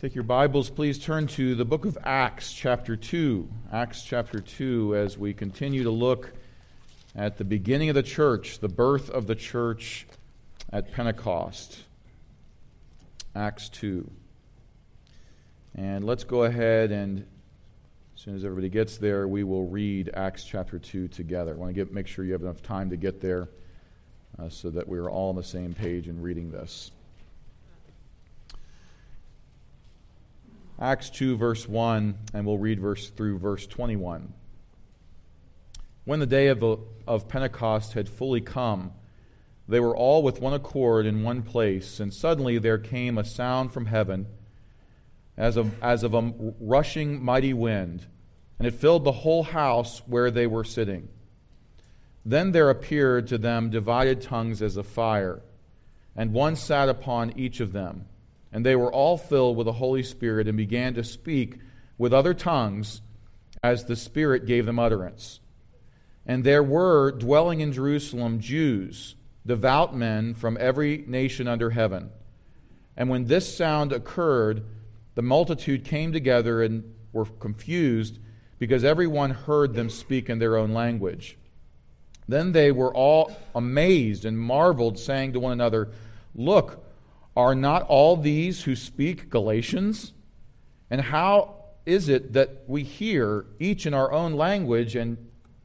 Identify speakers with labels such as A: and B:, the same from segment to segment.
A: Take your Bibles, please turn to the book of Acts, chapter 2. Acts chapter 2, as we continue to look at the beginning of the church, the birth of the church at Pentecost. Acts 2. And let's go ahead and, as soon as everybody gets there, we will read Acts chapter 2 together. I want to make sure you have enough time to get there so that we're all on the same page in reading this. Acts 2, verse 1, and we'll read through verse 21. When the day of Pentecost had fully come, they were all with one accord in one place, and suddenly there came a sound from heaven as of a rushing mighty wind, and it filled the whole house where they were sitting. Then there appeared to them divided tongues as of fire, and one sat upon each of them. And they were all filled with the Holy Spirit and began to speak with other tongues as the Spirit gave them utterance. And there were dwelling in Jerusalem Jews, devout men from every nation under heaven. And when this sound occurred, the multitude came together and were confused because everyone heard them speak in their own language. Then they were all amazed and marveled, saying to one another, "Look, are not all these who speak Galatians? And how is it that we hear each in our own language and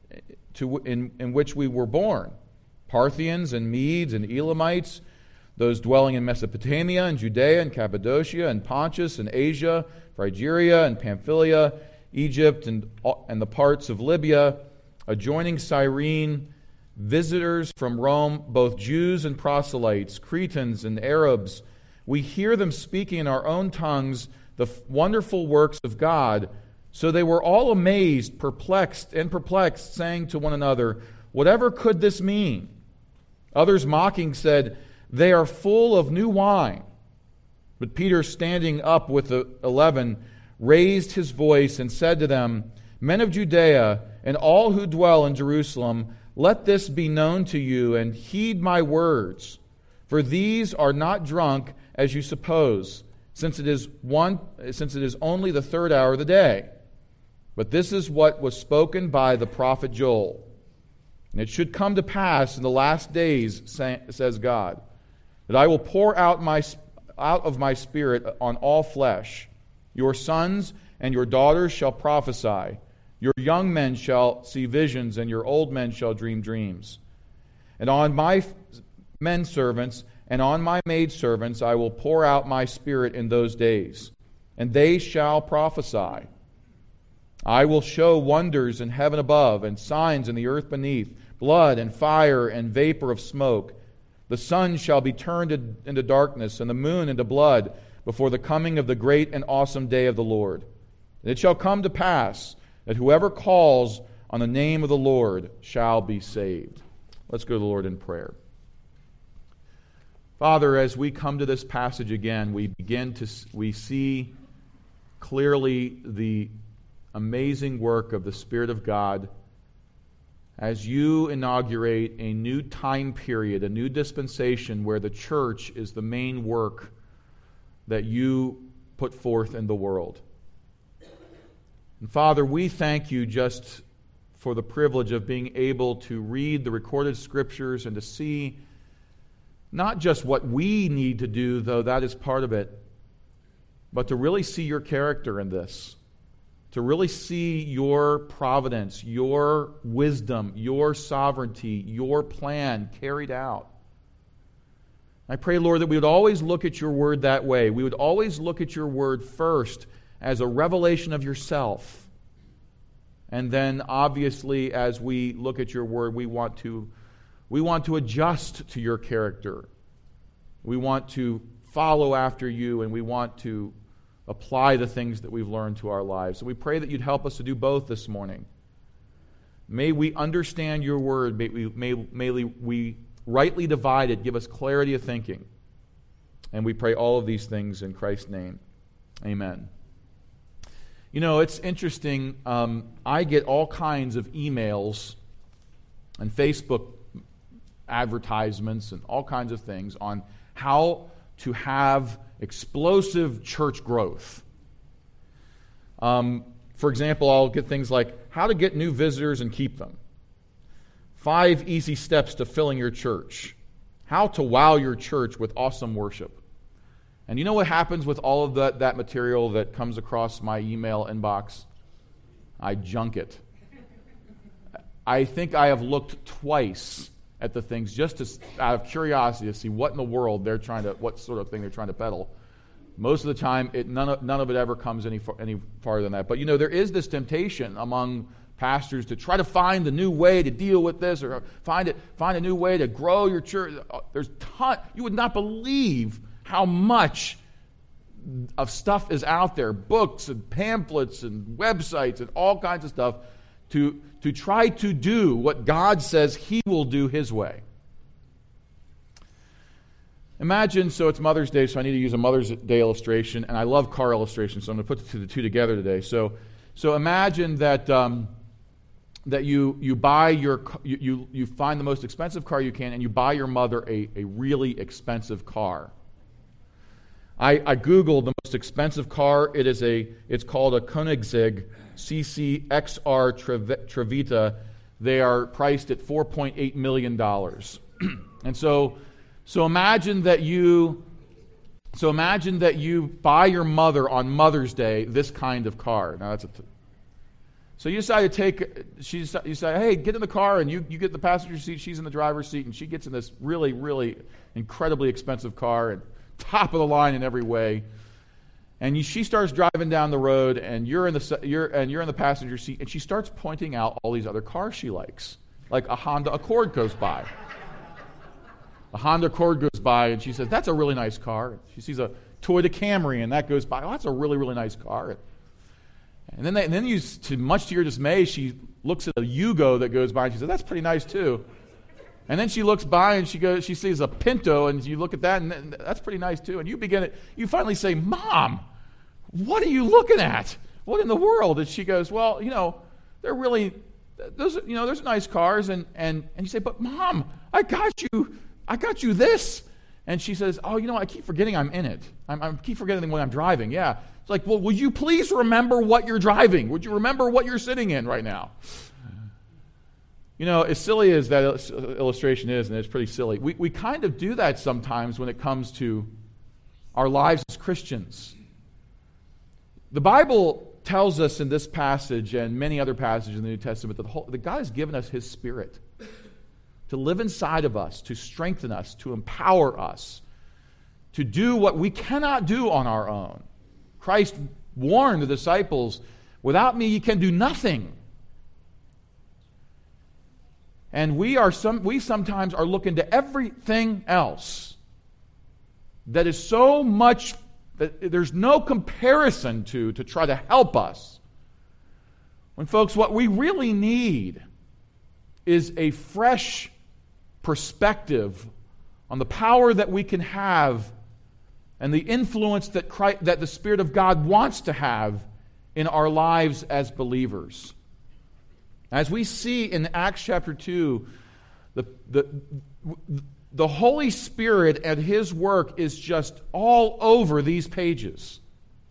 A: in which we were born? Parthians and Medes and Elamites, those dwelling in Mesopotamia and Judea and Cappadocia and Pontus and Asia, Phrygia and Pamphylia, Egypt and the parts of Libya, adjoining Cyrene, visitors from Rome, both Jews and proselytes, Cretans and Arabs. We hear them speaking in our own tongues the wonderful works of God." So they were all amazed, perplexed, saying to one another, "Whatever could this mean?" Others mocking said, "They are full of new wine." But Peter, standing up with the 11, raised his voice and said to them, "Men of Judea and all who dwell in Jerusalem, let this be known to you, and heed my words. For these are not drunk, as you suppose, since it is only the third hour of the day. But this is what was spoken by the prophet Joel. And it should come to pass in the last days, says God, that I will pour out of my Spirit on all flesh. Your sons and your daughters shall prophesy. Your young men shall see visions, and your old men shall dream dreams. And on my men servants and on my maidservants I will pour out my Spirit in those days, and they shall prophesy. I will show wonders in heaven above and signs in the earth beneath, blood and fire and vapor of smoke. The sun shall be turned into darkness and the moon into blood before the coming of the great and awesome day of the Lord. And it shall come to pass that whoever calls on the name of the Lord shall be saved." Let's go to the Lord in prayer. Father, as we come to this passage again, we see clearly the amazing work of the Spirit of God as you inaugurate a new time period, a new dispensation where the church is the main work that you put forth in the world. And Father, we thank you just for the privilege of being able to read the recorded Scriptures and to see not just what we need to do, though that is part of it, but to really see your character in this, to really see your providence, your wisdom, your sovereignty, your plan carried out. I pray, Lord, that we would always look at your word that way. We would always look at your word first as a revelation of yourself. And then, obviously, as we look at your word, we want to adjust to your character. We want to follow after you, and we want to apply the things that we've learned to our lives. So we pray that you'd help us to do both this morning. May we understand your word. May we rightly divide it. Give us clarity of thinking. And we pray all of these things in Christ's name. Amen. You know, it's interesting. I get all kinds of emails and Facebook advertisements and all kinds of things on how to have explosive church growth. For example, I'll get things like how to get new visitors and keep them. 5 easy steps to filling your church. How to wow your church with awesome worship. And you know what happens with all of that material that comes across my email inbox? I junk it. I think I have looked twice at the things just out of curiosity to see what in the world what sort of thing they're trying to peddle. Most of the time, none of it ever comes any farther than that. But there is this temptation among pastors to try to find a new way to deal with this, or find a new way to grow your church. There's you would not believe how much of stuff is out there, books and pamphlets and websites and all kinds of stuff to try to do what God says He will do His way. Imagine, so it's Mother's Day, so I need to use a Mother's Day illustration, and I love car illustrations, so I'm going to put the two together today. So imagine that you buy you find the most expensive car you can, and you buy your mother a really expensive car. I Googled the most expensive car. It's called a Koenigsegg CC-XR Trevita. They are priced at $4.8 million. And so imagine that you buy your mother on Mother's Day this kind of car. Now so you decide you say, hey, get in the car, and you get in the passenger seat, she's in the driver's seat, and she gets in this really, really incredibly expensive car, and top of the line in every way. And she starts driving down the road, and you're in the passenger seat, and she starts pointing out all these other cars she likes. Like a Honda Accord goes by. A Honda Accord goes by, and she says, that's a really nice car. She sees a Toyota Camry, and that goes by. Oh, that's a really, really nice car. And then much to your dismay, she looks at a Yugo that goes by, and she says, that's pretty nice too. And then she looks by, and she sees a Pinto, and you look at that, and that's pretty nice too. And you finally say, Mom, what are you looking at? What in the world? And she goes, well, they're really, those are nice cars. And you say, but Mom, I got you this. And she says, oh, I keep forgetting I'm in it. I keep forgetting when I'm driving. Yeah. It's like, well, would you please remember what you're driving? Would you remember what you're sitting in right now? As silly as that illustration is, and it's pretty silly, we kind of do that sometimes when it comes to our lives as Christians. The Bible tells us in this passage and many other passages in the New Testament that God has given us His Spirit to live inside of us, to strengthen us, to empower us, to do what we cannot do on our own. Christ warned the disciples, without me you can do nothing. And we sometimes are looking to everything else that is so much that there's no comparison to try to help us. When folks, what we really need is a fresh perspective on the power that we can have and the influence that the Spirit of God wants to have in our lives as believers. As we see in Acts chapter 2, the Holy Spirit and His work is just all over these pages.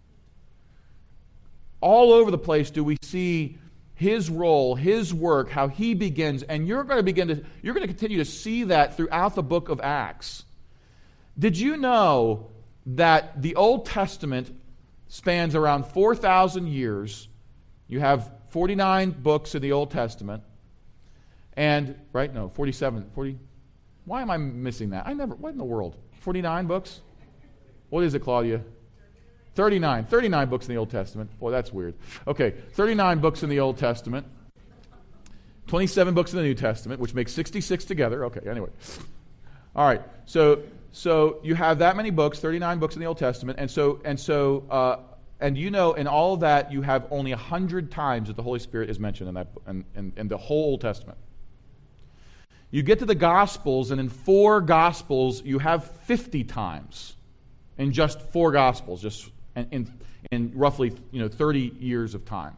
A: All over the place do we see His role, His work, how He begins, and you're going to continue to see that throughout the book of Acts. Did you know that the Old Testament spans around 4,000 years? You have 49 books in the Old Testament, and 47, 40. Why am I missing that? What in the world? 49 books? What is it, Claudia? 39 books in the Old Testament. Boy, that's weird. Okay, 39 books in the Old Testament, 27 books in the New Testament, which makes 66 together. Okay, anyway. All right, so you have that many books, 39 books in the Old Testament, and in all of that, you have only 100 times that the Holy Spirit is mentioned in the whole Old Testament. You get to the Gospels, and in 4 Gospels, you have 50 times in just 4 Gospels, just in roughly 30 years of time.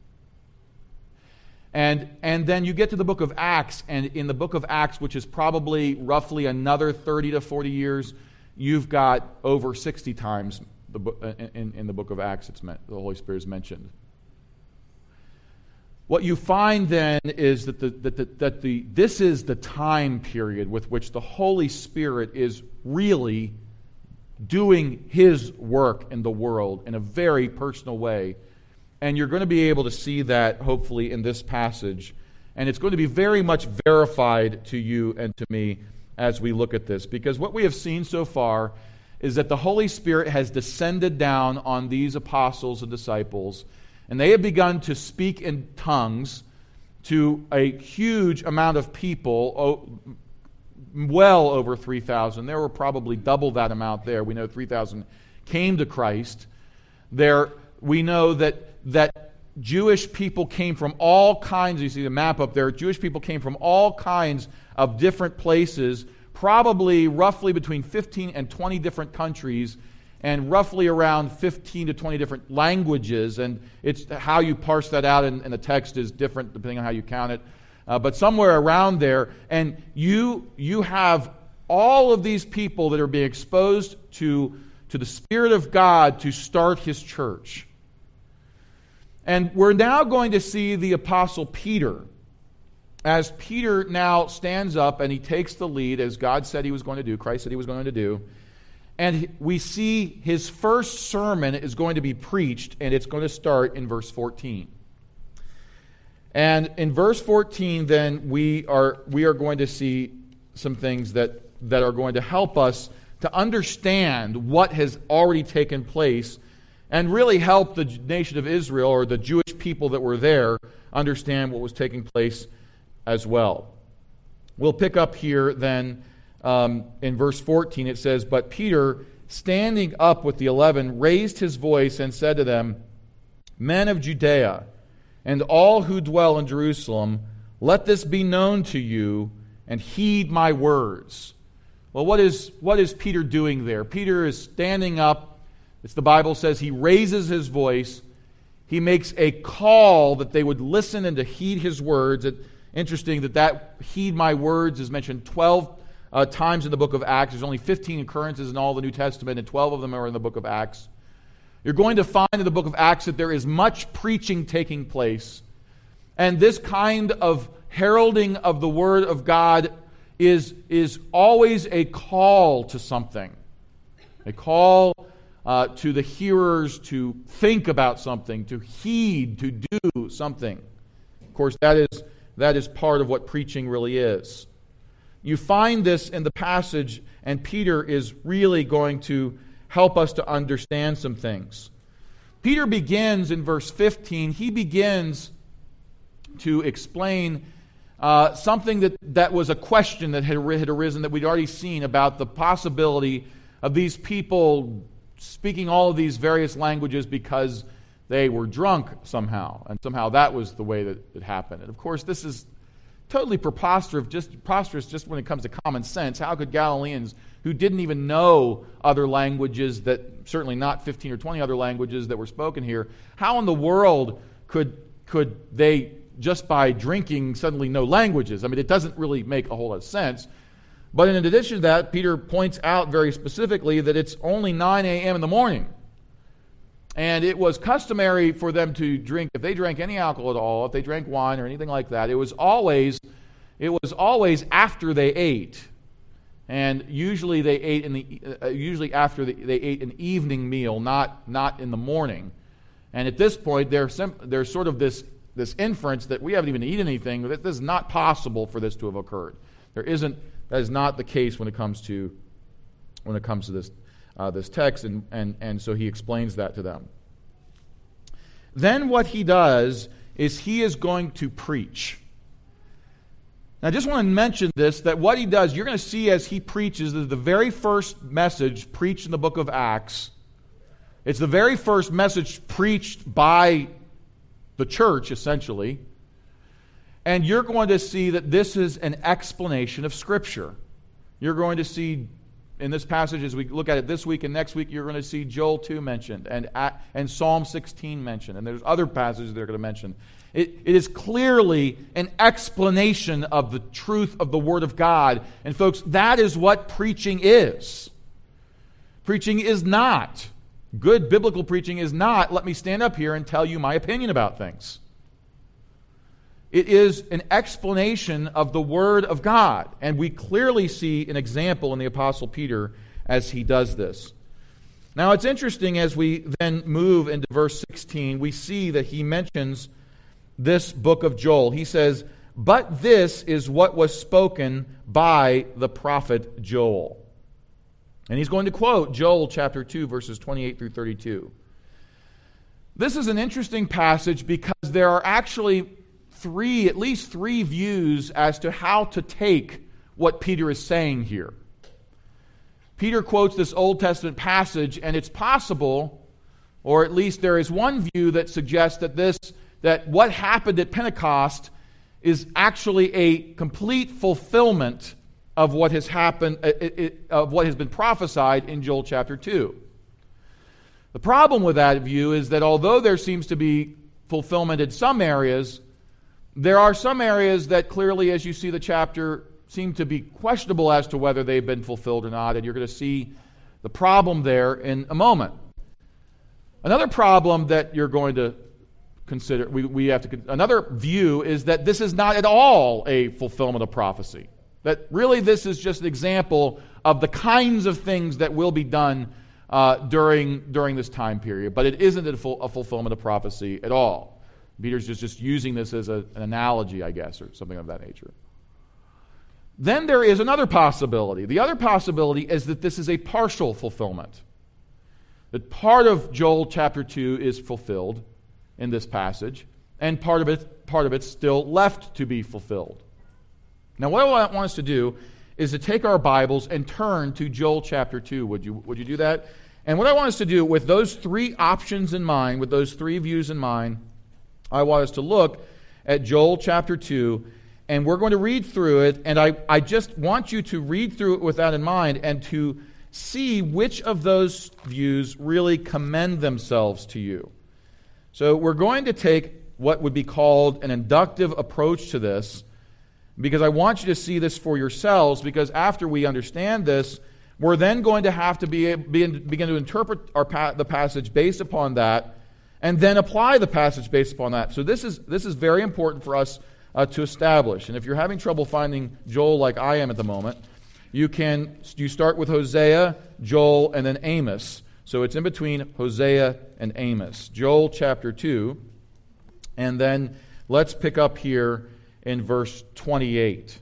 A: And then you get to the book of Acts, and in the book of Acts, which is probably roughly another 30 to 40 years, you've got over 60 times in the book of Acts the Holy Spirit is mentioned. What you find then is that this is the time period with which the Holy Spirit is really doing His work in the world in a very personal way. And you're going to be able to see that, hopefully, in this passage. And it's going to be very much verified to you and to me as we look at this. Because what we have seen so far is that the Holy Spirit has descended down on these apostles and disciples, and they have begun to speak in tongues to a huge amount of people, well over 3,000. There were probably double that amount there. We know 3,000 came to Christ. We know that Jewish people came from all kinds, you see the map up there, Jewish people came from all kinds of different places, probably roughly between 15 and 20 different countries, and roughly around 15 to 20 different languages, and it's how you parse that out in the text is different depending on how you count it, but somewhere around there, and you have all of these people that are being exposed to the Spirit of God to start His church. And we're now going to see the Apostle Peter, as Peter now stands up and he takes the lead as God said He was going to do, Christ said He was going to do. And we see his first sermon is going to be preached, and it's going to start in verse 14. And in verse 14, then, we are going to see some things that are going to help us to understand what has already taken place and really help the nation of Israel, or the Jewish people that were there, understand what was taking place as well. We'll pick up here then in verse 14. It says, "But Peter, standing up with the 11, raised his voice and said to them, 'Men of Judea, and all who dwell in Jerusalem, let this be known to you, and heed my words.'" Well, what is Peter doing there? Peter is standing up. As the Bible says, he raises his voice. He makes a call that they would listen and to heed his words. It's interesting that heed my words is mentioned 12 times in the book of Acts. There's only 15 occurrences in all the New Testament, and 12 of them are in the book of Acts. You're going to find in the book of Acts that there is much preaching taking place. And this kind of heralding of the Word of God is always a call to something. A call to the hearers to think about something, to heed, to do something. Of course, that is part of what preaching really is. You find this in the passage, and Peter is really going to help us to understand some things. Peter begins in verse 15. He begins to explain something that was a question that had arisen that we'd already seen about the possibility of these people speaking all of these various languages because they were drunk somehow, and somehow that was the way that it happened. And of course, this is totally preposterous just when it comes to common sense. How could Galileans who didn't even know other languages, that certainly not 15 or 20 other languages that were spoken here, how in the world could they, just by drinking, suddenly know languages? I mean, it doesn't really make a whole lot of sense. But in addition to that, Peter points out very specifically that it's only 9 a.m. in the morning. And it was customary for them to drink, if they drank any alcohol at all, if they drank wine or anything like that, it was always after they ate. And usually they ate after they ate an evening meal, not in the morning. And at this point, there's sort of this inference that we haven't even eaten anything, that this is not possible for this to have occurred. That is not the case when it comes to this text, and so he explains that to them. Then what he does is he is going to preach. Now, I just want to mention this, that what he does, you're going to see as he preaches, is the very first message preached in the book of Acts. It's the very first message preached by the church, essentially. And you're going to see that this is an explanation of Scripture. You're going to see in this passage, as we look at it this week and next week, you're going to see Joel 2 mentioned and Psalm 16 mentioned. And there's other passages they're going to mention. It is clearly an explanation of the truth of the Word of God. And folks, that is what preaching is. preaching is not. Good biblical preaching is not, let me stand up here and tell you my opinion about things. It is an explanation of the Word of God. And we clearly see an example in the Apostle Peter as he does this. Now it's interesting as we then move into verse 16, we see that he mentions this book of Joel. He says, "But this is what was spoken by the prophet Joel." And he's going to quote Joel chapter 2, verses 28 through 32. This is an interesting passage because there are actually at least three views as to how to take what Peter is saying here. Peter quotes this Old Testament passage, and it's possible, or at least there is one view that suggests that what happened at Pentecost is actually a complete fulfillment of what has happened, of what has been prophesied in Joel chapter 2. The problem with that view is that although there seems to be fulfillment in some areas, there are some areas that clearly, as you see the chapter, seem to be questionable as to whether they've been fulfilled or not, and you're going to see the problem there in a moment. Another problem that you're going to consider, another view is that this is not at all a fulfillment of prophecy. That really this is just an example of the kinds of things that will be done during this time period, but it isn't a fulfillment of prophecy at all. Peter's just using this as an analogy, I guess, or something of that nature. Then there is another possibility. The other possibility is that this is a partial fulfillment. That part of Joel chapter 2 is fulfilled in this passage, and part of it's still left to be fulfilled. Now, what I want us to do is to take our Bibles and turn to Joel chapter 2. Would you do that? And what I want us to do with those three options in mind, with those three views in mind, I want us to look at Joel chapter 2, and we're going to read through it, and I just want you to read through it with that in mind and to see which of those views really commend themselves to you. So we're going to take what would be called an inductive approach to this, because I want you to see this for yourselves, because after we understand this, we're then going to have to begin to interpret the passage based upon that, and then apply the passage based upon that. So this is very important for us to establish. And if you're having trouble finding Joel like I am at the moment, you start with Hosea, Joel, and then Amos. So it's in between Hosea and Amos. Joel chapter 2, and then let's pick up here in verse 28.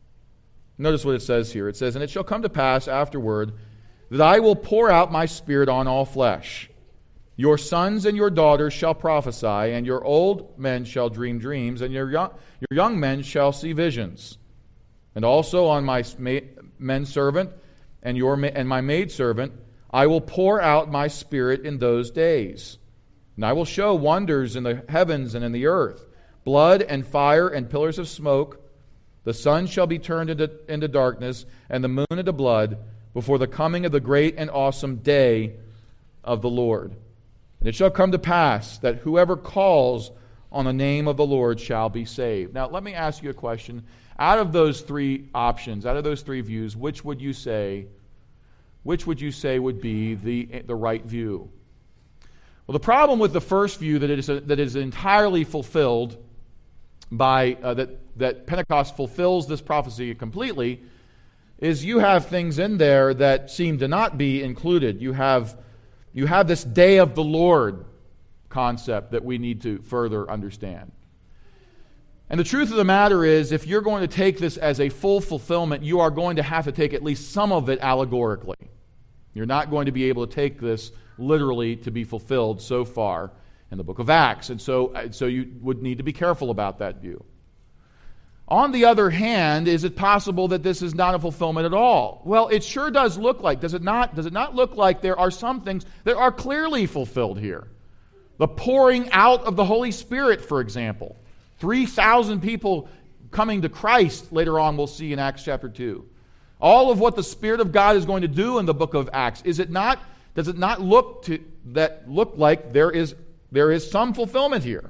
A: Notice what it says here. It says, "And it shall come to pass afterward that I will pour out my Spirit on all flesh. Your sons and your daughters shall prophesy, and your old men shall dream dreams, and your young men shall see visions. And also on my men servant and my maid servant I will pour out my Spirit in those days. And I will show wonders in the heavens and in the earth, blood and fire and pillars of smoke. The sun shall be turned into darkness, and the moon into blood, before the coming of the great and awesome day of the Lord. And it shall come to pass that whoever calls on the name of the Lord shall be saved." Now, let me ask you a question. Out of those three options, out of those three views, which would you say would be the right view? Well, the problem with the first view, that it is entirely fulfilled by that Pentecost fulfills this prophecy completely, is you have things in there that seem to not be included. You have this day of the Lord concept that we need to further understand. And the truth of the matter is, if you're going to take this as a full fulfillment, you are going to have to take at least some of it allegorically. You're not going to be able to take this literally to be fulfilled so far in the book of Acts. And so you would need to be careful about that view. On the other hand, is it possible that this is not a fulfillment at all? Well, it sure does look like. Does it not look like there are some things that are clearly fulfilled here? The pouring out of the Holy Spirit, for example. 3,000 people coming to Christ later on, we'll see in Acts chapter 2. All of what the Spirit of God is going to do in the book of Acts, does it not look like there is some fulfillment here?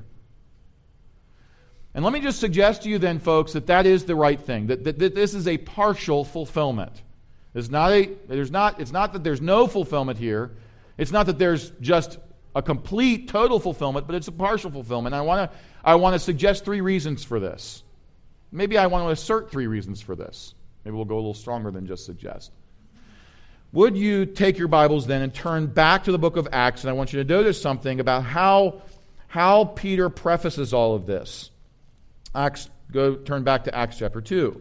A: And let me just suggest to you then, folks, that is the right thing, that this is a partial fulfillment. It's not that there's no fulfillment here. It's not that there's just a complete, total fulfillment, but it's a partial fulfillment. I want to suggest 3 reasons for this. Maybe I want to assert 3 reasons for this. Maybe we'll go a little stronger than just suggest. Would you take your Bibles then and turn back to the book of Acts, and I want you to notice something about how Peter prefaces all of this. Turn back to Acts chapter 2.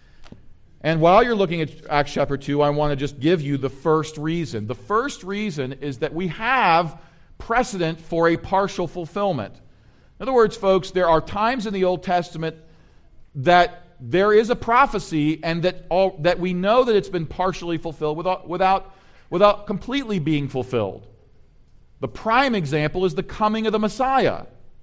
A: And while you're looking at Acts chapter 2, I want to just give you the first reason. The first reason is that we have precedent for a partial fulfillment. In other words, folks, there are times in the Old Testament that there is a prophecy and that we know that it's been partially fulfilled without completely being fulfilled. The prime example is the coming of the Messiah.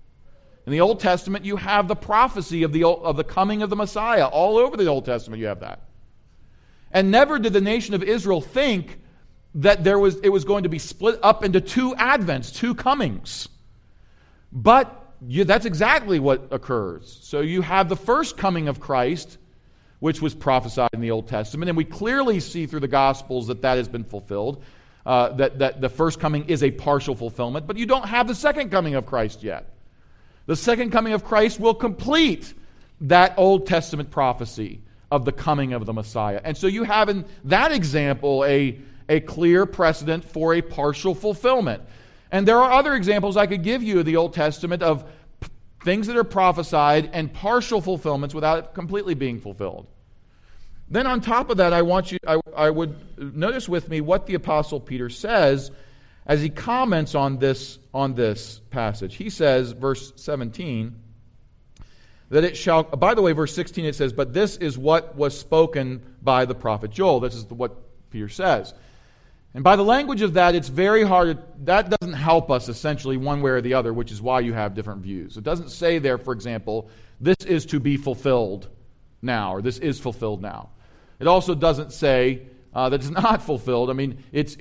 A: In the Old Testament, you have the prophecy of the coming of the Messiah. All over the Old Testament, you have that. And never did the nation of Israel think that it was going to be split up into 2 advents, 2 comings. But that's exactly what occurs. So you have the first coming of Christ, which was prophesied in the Old Testament, and we clearly see through the Gospels that has been fulfilled, that the first coming is a partial fulfillment, but you don't have the second coming of Christ yet. The second coming of Christ will complete that Old Testament prophecy of the coming of the Messiah. And so you have in that example a clear precedent for a partial fulfillment. And there are other examples I could give you of the Old Testament of things that are prophesied and partial fulfillments without it completely being fulfilled. Then on top of that, I would notice with me what the Apostle Peter says as he comments on this passage. He says, verse 17, that it shall, by the way, verse 16 it says, but this is what was spoken by the prophet Joel. This is what Peter says. And by the language of that, it's very hard. That doesn't help us essentially one way or the other, which is why you have different views. It doesn't say there, for example, this is to be fulfilled now, or this is fulfilled now. It also doesn't say that it's not fulfilled. I mean, if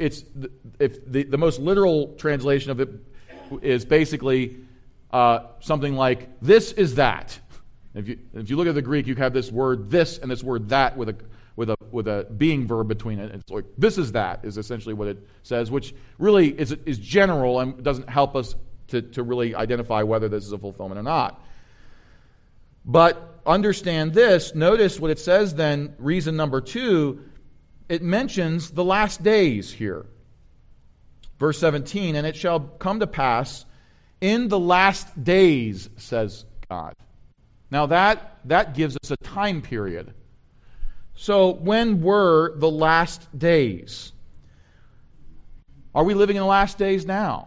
A: the most literal translation of it is basically something like, this is that. If you look at the Greek, you have this word this and this word that with a being verb between it. It's like, this is that, is essentially what it says, which really is general and doesn't help us to really identify whether this is a fulfillment or not. But understand this, notice what it says then, reason number 2, it mentions the last days here. Verse 17, and it shall come to pass in the last days, says God. Now that gives us a time period. So when were the last days? Are we living in the last days now?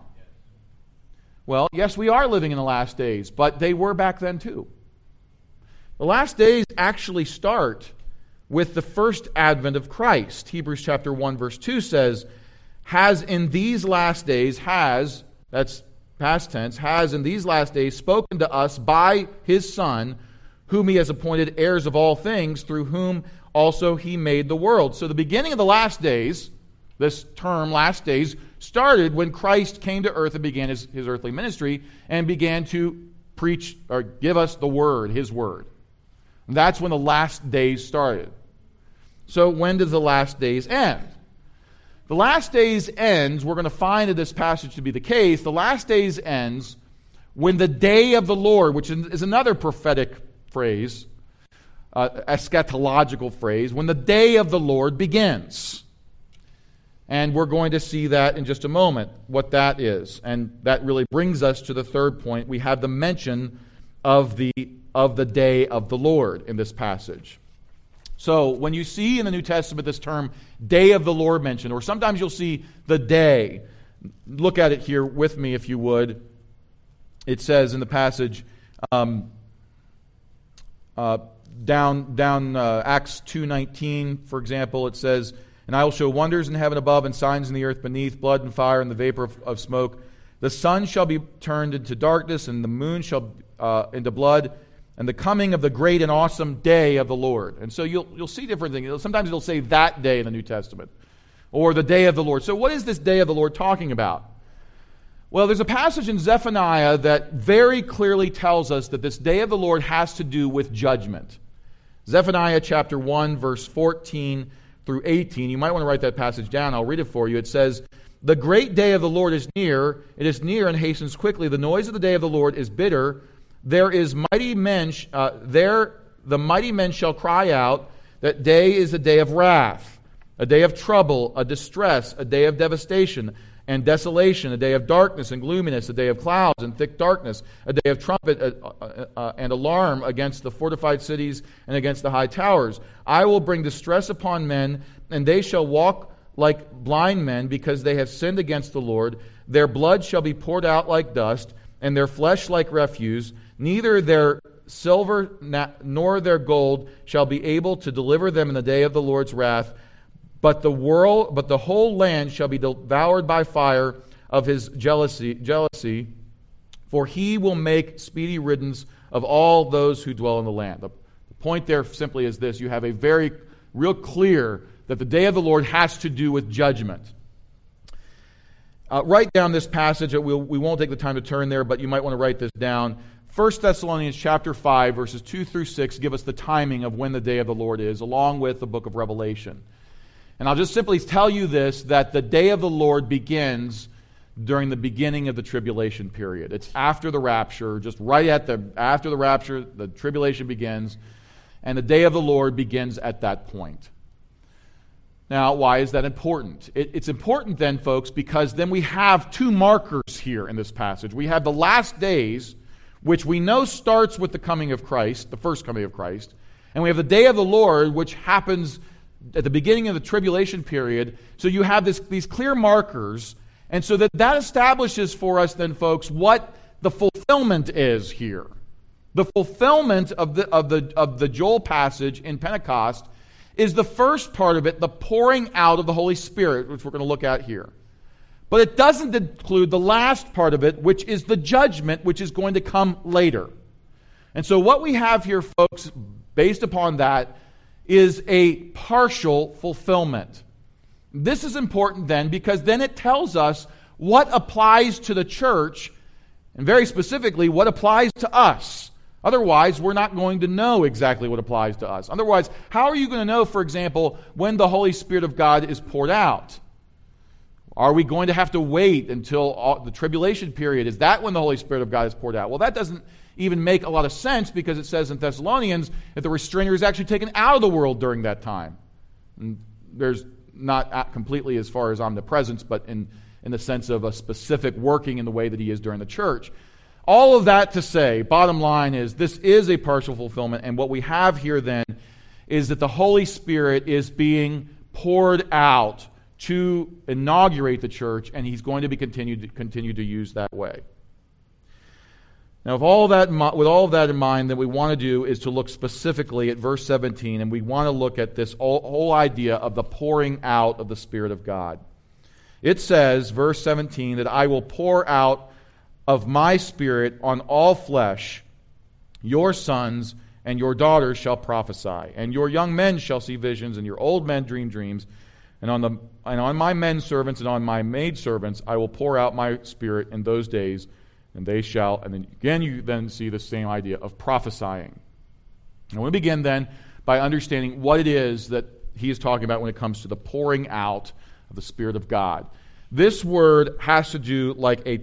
A: Well, yes, we are living in the last days, but they were back then too. The last days actually start with the first advent of Christ. Hebrews chapter 1 verse 2 says, has in these last days, that's past tense, has in these last days spoken to us by his Son, whom he has appointed heirs of all things, through whom also he made the world. So the beginning of the last days, this term, last days, started when Christ came to earth and began his earthly ministry and began to preach or give us the word, his word. And that's when the last days started. So when does the last days end? The last days ends, we're going to find in this passage to be the case, the last days ends when the day of the Lord, which is another prophetic phrase, eschatological phrase, when the day of the Lord begins. And we're going to see that in just a moment, what that is. And that really brings us to the third point. We have the mention of the day of the Lord in this passage. So when you see in the New Testament this term, day of the Lord mentioned, or sometimes you'll see the day, look at it here with me if you would. It says in the passage, down Acts 2:19, for example, it says, and I will show wonders in heaven above and signs in the earth beneath, blood and fire and the vapor of smoke. The sun shall be turned into darkness and the moon shall into blood, and the coming of the great and awesome day of the Lord. And so you'll see different things. Sometimes it'll say that day in the New Testament, or the day of the Lord. So what is this day of the Lord talking about? Well, there's a passage in Zephaniah that very clearly tells us that this day of the Lord has to do with judgment. Zephaniah chapter 1, verse 14, through 18. You might want to write that passage down. I'll read it for you. It says, "The great day of the Lord is near. It is near and hastens quickly. The noise of the day of the Lord is bitter. The mighty men shall cry out. That day is a day of wrath, a day of trouble, a distress, a day of devastation and desolation, a day of darkness and gloominess, a day of clouds and thick darkness, a day of trumpet and alarm against the fortified cities and against the high towers. I will bring distress upon men, and they shall walk like blind men, because they have sinned against the Lord. Their blood shall be poured out like dust, and their flesh like refuse. Neither their silver nor their gold shall be able to deliver them in the day of the Lord's wrath. But the whole land shall be devoured by fire of his jealousy, for he will make speedy riddance of all those who dwell in the land." The point there simply is this: you have a very real clear that the day of the Lord has to do with judgment. Write down this passage. We won't take the time to turn there, but you might want to write this down. 1 Thessalonians chapter 5, verses 2 through 6 give us the timing of when the day of the Lord is, along with the book of Revelation. And I'll just simply tell you this, that the day of the Lord begins during the beginning of the tribulation period. It's after the rapture, just right after the rapture, the tribulation begins, and the day of the Lord begins at that point. Now, why is that important? It's important then, folks, because then we have two markers here in this passage. We have the last days, which we know starts with the coming of Christ, the first coming of Christ, and we have the day of the Lord, which happens at the beginning of the tribulation period. So you have these clear markers, and so that establishes for us then, folks, what the fulfillment is here. The fulfillment of the Joel passage in Pentecost is the first part of it, the pouring out of the Holy Spirit, which we're going to look at here. But it doesn't include the last part of it, which is the judgment, which is going to come later. And so what we have here, folks, based upon that, is a partial fulfillment. This is important then, because then it tells us what applies to the church, and very specifically, what applies to us. Otherwise, we're not going to know exactly what applies to us. Otherwise, how are you going to know, for example, when the Holy Spirit of God is poured out? Are we going to have to wait until the tribulation period? Is that when the Holy Spirit of God is poured out? Well, that doesn't even make a lot of sense, because it says in Thessalonians that the restrainer is actually taken out of the world during that time. And there's not completely as far as omnipresence, but in the sense of a specific working in the way that he is during the church. All of that to say, bottom line is, this is a partial fulfillment, and what we have here then is that the Holy Spirit is being poured out to inaugurate the church, and he's going to be continue to use that way. Now, with all of that in mind, then we want to do is to look specifically at verse 17, and we want to look at this whole idea of the pouring out of the Spirit of God. It says, verse 17, that I will pour out of my Spirit on all flesh. Your sons and your daughters shall prophesy, and your young men shall see visions, and your old men dream dreams. And on my men servants and on my maid servants I will pour out my Spirit in those days, and they shall. And then again, you then see the same idea of prophesying. And we begin then by understanding what it is that he is talking about when it comes to the pouring out of the Spirit of God. This word has to do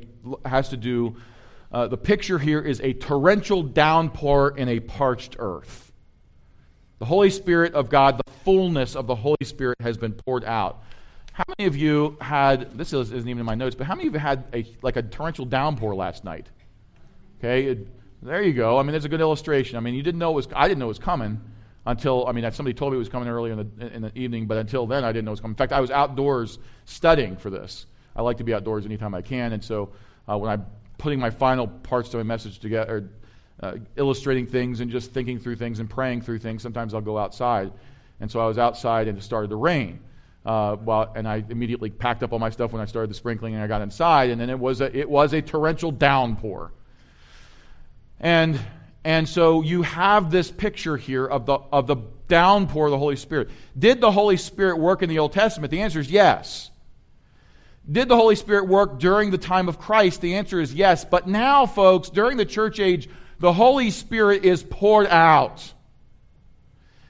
A: the picture here is a torrential downpour in a parched earth. The Holy Spirit of God, the fullness of the Holy Spirit has been poured out. How many of you had, this isn't even in my notes, but how many of you had a torrential downpour last night? Okay, there you go. I mean, there's a good illustration. I mean, I didn't know it was coming until, somebody told me it was coming earlier in the evening, but until then I didn't know it was coming. In fact, I was outdoors studying for this. I like to be outdoors anytime I can, and so when I'm putting my final parts to my message together, illustrating things and just thinking through things and praying through things, sometimes I'll go outside. And so I was outside and it started to rain. And I immediately packed up all my stuff when I started the sprinkling, and I got inside, and then it was a torrential downpour. And so you have this picture here of the downpour of the Holy Spirit. Did the Holy Spirit work in the Old Testament? The answer is yes. Did the Holy Spirit work during the time of Christ? The answer is yes. But now, folks, during the church age, the Holy Spirit is poured out.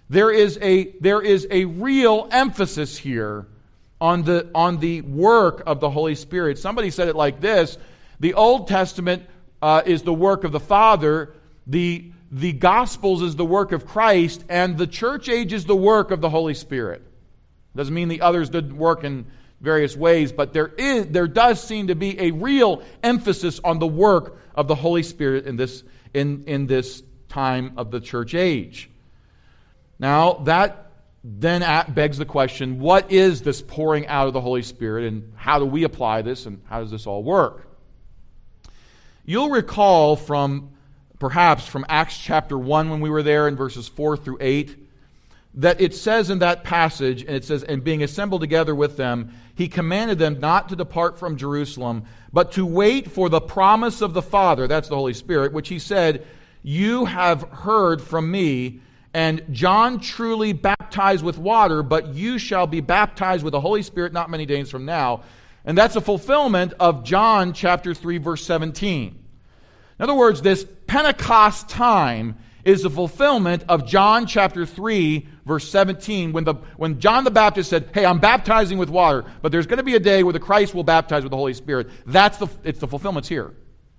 A: There is a real emphasis here on the work of the Holy Spirit. Somebody said it like this: the Old Testament is the work of the Father, the Gospels is the work of Christ, and the church age is the work of the Holy Spirit. Doesn't mean the others didn't work in various ways, but there does seem to be a real emphasis on the work of the Holy Spirit in this time of the church age. Now, that then begs the question, what is this pouring out of the Holy Spirit, and how do we apply this, and how does this all work? You'll recall perhaps from Acts chapter 1 when we were there in verses 4 through 8, that it says in that passage, and it says, "And being assembled together with them, he commanded them not to depart from Jerusalem, but to wait for the promise of the Father," that's the Holy Spirit, "which he said, 'You have heard from me, and John truly baptized with water, but you shall be baptized with the Holy Spirit not many days from now.'" And that's a fulfillment of John chapter 3, verse 17. In other words, this Pentecost time is the fulfillment of John chapter 3, verse 17, when John the Baptist said, "Hey, I'm baptizing with water, but there's going to be a day where the Christ will baptize with the Holy Spirit." It's the fulfillments here.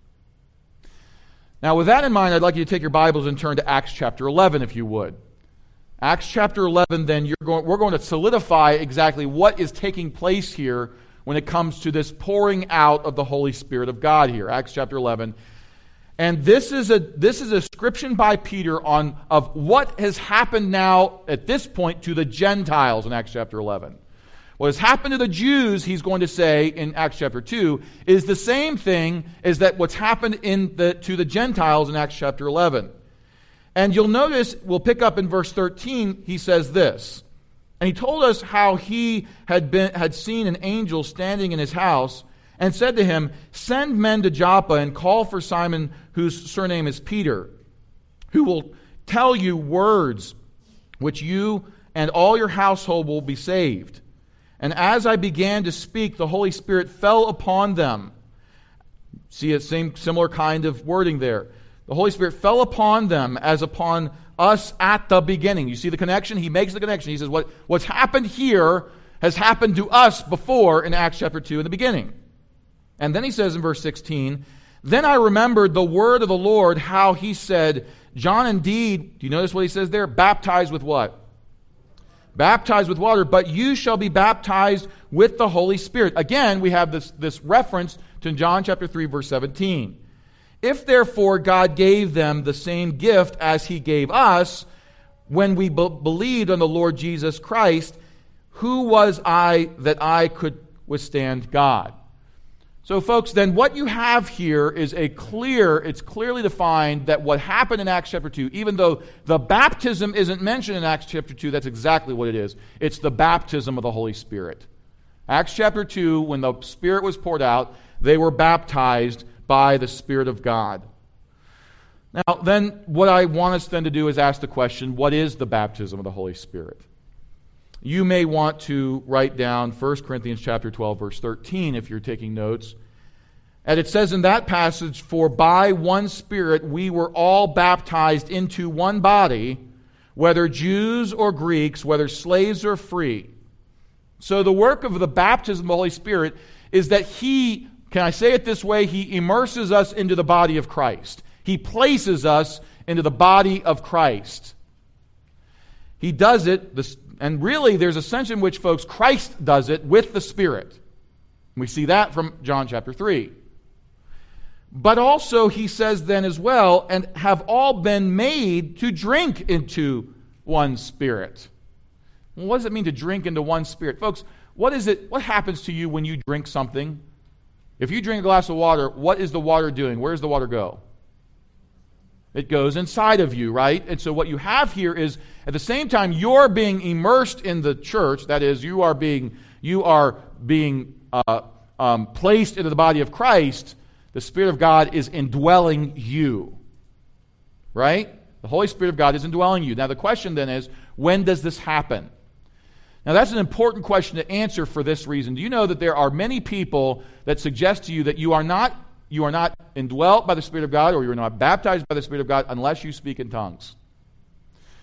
A: Now, with that in mind, I'd like you to take your Bibles and turn to Acts chapter 11, if you would. Acts chapter 11, then, we're going to solidify exactly what is taking place here when it comes to this pouring out of the Holy Spirit of God here. Acts chapter 11. And this is a description by Peter of what has happened now at this point to the Gentiles in Acts chapter 11. What has happened to the Jews, he's going to say in Acts chapter 2, is the same thing as that what's happened to the Gentiles in Acts chapter 11. And you'll notice, we'll pick up in verse 13, he says this: "And he told us how he had seen an angel standing in his house, and said to him, 'Send men to Joppa and call for Simon, whose surname is Peter, who will tell you words which you and all your household will be saved.' And as I began to speak, the Holy Spirit fell upon them." See, it's similar kind of wording there. The Holy Spirit fell upon them as upon us at the beginning. You see the connection? He makes the connection. He says, what's happened here has happened to us before in Acts chapter 2 in the beginning. And then he says in verse 16, "Then I remembered the word of the Lord, how he said, 'John indeed,'" do you notice what he says there? "Baptized with what? Baptized with water, but you shall be baptized with the Holy Spirit." Again, we have this reference to John chapter 3, verse 17. "If therefore God gave them the same gift as he gave us when we believed on the Lord Jesus Christ, who was I that I could withstand God?" So folks, then what you have here is it's clearly defined that what happened in Acts chapter 2, even though the baptism isn't mentioned in Acts chapter 2, that's exactly what it is. It's the baptism of the Holy Spirit. Acts chapter 2, when the Spirit was poured out, they were baptized by the Spirit of God. Now, then, what I want us then to do is ask the question, what is the baptism of the Holy Spirit? You may want to write down 1 Corinthians chapter 12, verse 13, if you're taking notes. And it says in that passage, "For by one Spirit we were all baptized into one body, whether Jews or Greeks, whether slaves or free." So the work of the baptism of the Holy Spirit is that He, can I say it this way, He immerses us into the body of Christ. He places us into the body of Christ. He does it, and really there's a sense in which, folks, Christ does it with the Spirit. We see that from John chapter 3. But also he says then as well, "and have all been made to drink into one Spirit." Well, what does it mean to drink into one Spirit? Folks, what happens to you when you drink something? If you drink a glass of water, what is the water doing? Where does the water go? It goes inside of you, right? And so what you have here is, at the same time you're being immersed in the church, that is, you are being placed into the body of Christ, the Spirit of God is indwelling you. Right? The Holy Spirit of God is indwelling you. Now the question then is, when does this happen? Now that's an important question to answer for this reason. Do you know that there are many people that suggest to you that you are not indwelt by the Spirit of God, or you're not baptized by the Spirit of God unless you speak in tongues?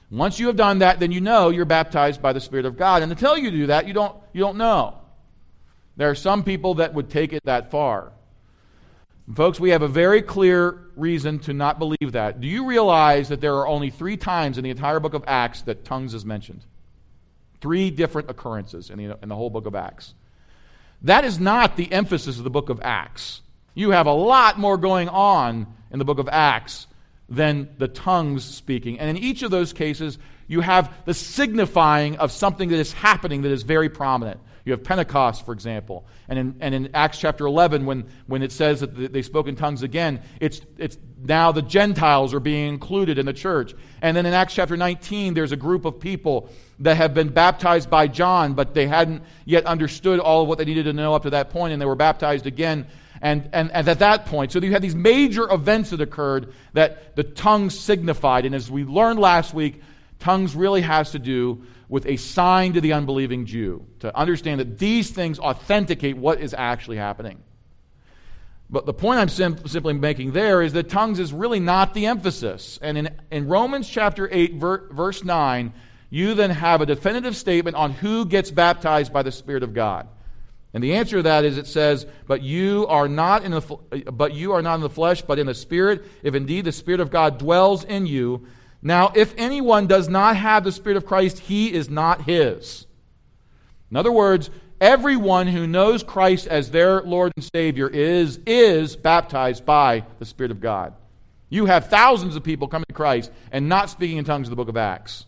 A: Once you have done that, then you know you're baptized by the Spirit of God. And until you do that, you don't know. There are some people that would take it that far. And folks, we have a very clear reason to not believe that. Do you realize that there are only 3 times in the entire book of Acts that tongues is mentioned? 3 different occurrences in the whole book of Acts. That is not the emphasis of the book of Acts. You have a lot more going on in the book of Acts than the tongues speaking. And in each of those cases, you have the signifying of something that is happening that is very prominent. You have Pentecost, for example. And in Acts chapter 11, when it says that they spoke in tongues again, it's now the Gentiles are being included in the church. And then in Acts chapter 19, there's a group of people that have been baptized by John, but they hadn't yet understood all of what they needed to know up to that point, and they were baptized again. And at that point, so you had these major events that occurred that the tongues signified. And as we learned last week, tongues really has to do with a sign to the unbelieving Jew, to understand that these things authenticate what is actually happening. But the point I'm simply making there is that tongues is really not the emphasis. And in Romans chapter 8, verse 9, you then have a definitive statement on who gets baptized by the Spirit of God. And the answer to that is, it says, but you are not in the flesh, but in the Spirit, if indeed the Spirit of God dwells in you. Now, if anyone does not have the Spirit of Christ, he is not his. In other words, everyone who knows Christ as their Lord and Savior is baptized by the Spirit of God. You have thousands of people coming to Christ and not speaking in tongues in the book of Acts.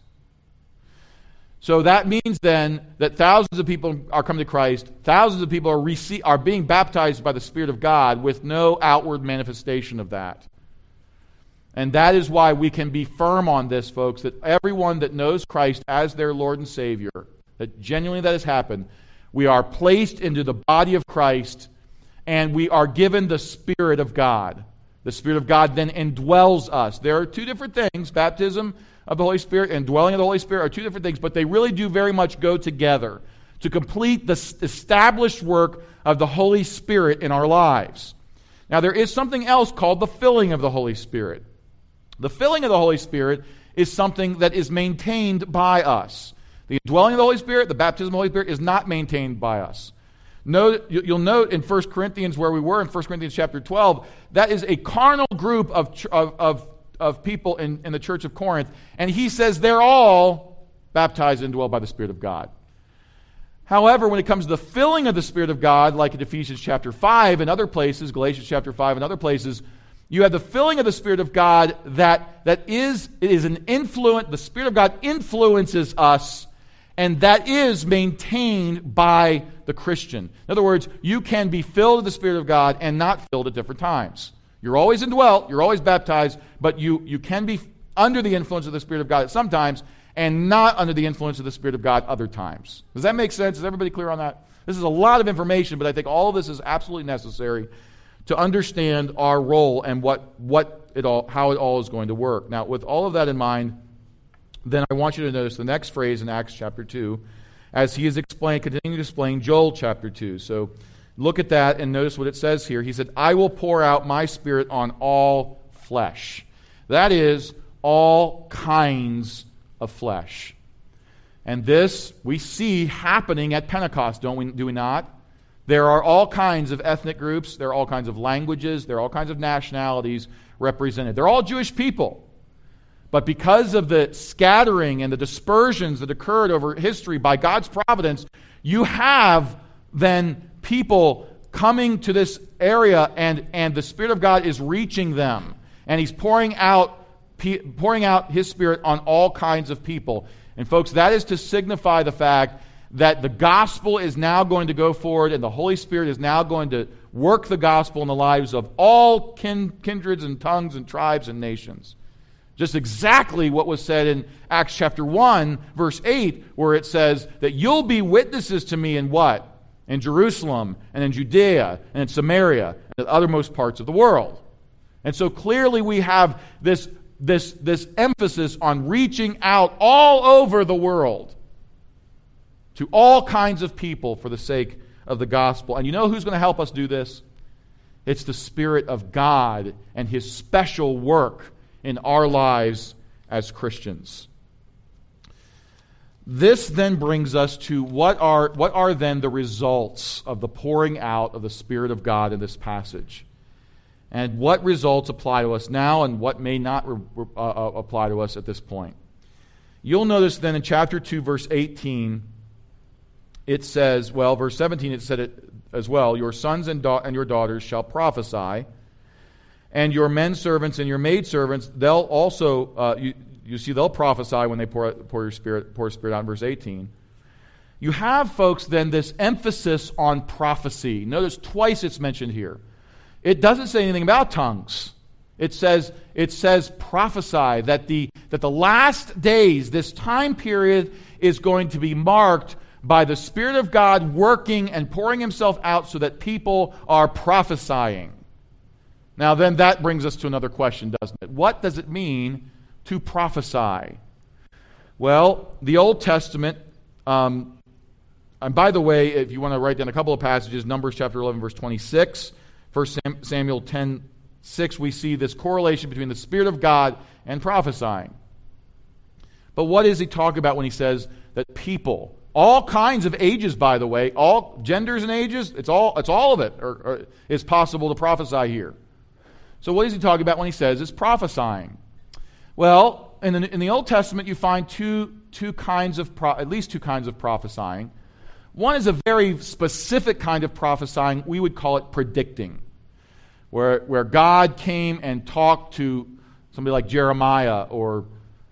A: So that means then that thousands of people are coming to Christ, thousands of people are being baptized by the Spirit of God with no outward manifestation of that. And that is why we can be firm on this, folks, that everyone that knows Christ as their Lord and Savior, that genuinely that has happened, we are placed into the body of Christ, and we are given the Spirit of God. The Spirit of God then indwells us. There are 2 different things, baptism of the Holy Spirit and dwelling of the Holy Spirit are 2 different things, but they really do very much go together to complete the established work of the Holy Spirit in our lives. Now, there is something else called the filling of the Holy Spirit. The filling of the Holy Spirit is something that is maintained by us. The indwelling of the Holy Spirit, the baptism of the Holy Spirit, is not maintained by us. You'll note in 1 Corinthians, where we were in 1 Corinthians chapter 12, that is a carnal group of people in the church of Corinth, and he says they're all baptized and indwelled by the Spirit of God. However, when it comes to the filling of the Spirit of God, like in Ephesians chapter 5 and other places, Galatians chapter 5 and other places, you have the filling of the Spirit of God that is an influence. The Spirit of God influences us, and that is maintained by the Christian. In other words, you can be filled with the Spirit of God and not filled at different times. You're always indwelt, you're always baptized, but you can be under the influence of the Spirit of God at some times and not under the influence of the Spirit of God other times. Does that make sense? Is everybody clear on that? This is a lot of information, but I think all of this is absolutely necessary to understand our role and how it all is going to work. Now, with all of that in mind, then I want you to notice the next phrase in Acts chapter 2, as he is continuing to explain Joel chapter 2. So look at that and notice what it says here. He said, I will pour out my Spirit on all flesh. That is, all kinds of flesh. And this we see happening at Pentecost, do we not? There are all kinds of ethnic groups, there are all kinds of languages, there are all kinds of nationalities represented. They're all Jewish people. But because of the scattering and the dispersions that occurred over history by God's providence, you have then people coming to this area, and the Spirit of God is reaching them. And He's pouring out His Spirit on all kinds of people. And folks, that is to signify the fact that the gospel is now going to go forward, and the Holy Spirit is now going to work the gospel in the lives of all kindreds and tongues and tribes and nations. Just exactly what was said in Acts chapter 1, verse 8, where it says that you'll be witnesses to me in what? In Jerusalem, and in Judea, and in Samaria, and the othermost parts of the world. And so clearly we have this emphasis on reaching out all over the world to all kinds of people for the sake of the gospel. And you know who's going to help us do this? It's the Spirit of God and His special work in our lives as Christians. This then brings us to what are then the results of the pouring out of the Spirit of God in this passage? And what results apply to us now and what may not apply to us at this point? You'll notice then in chapter 2, verse 18, it says, well, verse 17, it said it as well, your sons and your daughters shall prophesy, and your men servants and your maid servants, they'll also, you see, they'll prophesy when they pour Spirit out in verse 18. You have, folks, then this emphasis on prophecy. Notice twice it's mentioned here. It doesn't say anything about tongues. It says prophesy, that the last days, this time period, is going to be marked by the Spirit of God working and pouring Himself out so that people are prophesying. Now then that brings us to another question, doesn't it? What does it mean to prophesy? Well, the Old Testament, and by the way, if you want to write down a couple of passages, Numbers chapter 11, verse 26, 1 Samuel 10:6, we see this correlation between the Spirit of God and prophesying. But what does he talk about when he says that people, all kinds of ages, by the way, all genders and ages, it's all of it is possible to prophesy here. So what does he talk about when he says it's prophesying? Well, in the Old Testament, you find at least two kinds of prophesying. One is a very specific kind of prophesying. We would call it predicting, where God came and talked to somebody like Jeremiah or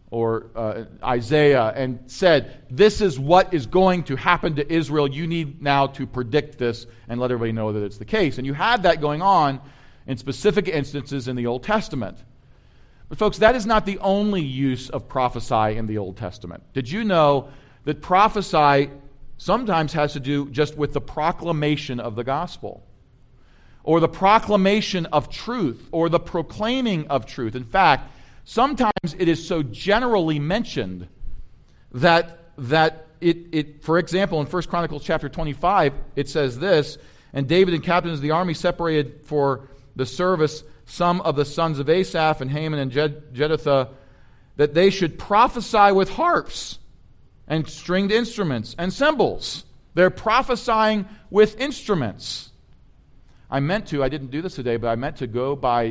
A: Isaiah and said, this is what is going to happen to Israel. You need now to predict this and let everybody know that it's the case. And you had that going on in specific instances in the Old Testament. But folks, that is not the only use of prophesy in the Old Testament. Did you know that prophesy sometimes has to do just with the proclamation of the gospel, or the proclamation of truth, or the proclaiming of truth? In fact, sometimes it is so generally mentioned that it for example, in 1 Chronicles chapter 25, it says this, and David and captains of the army separated for the service some of the sons of Asaph and Heman and Jeduthun, that they should prophesy with harps and stringed instruments and cymbals. They're prophesying with instruments. I didn't do this today, but I meant to go by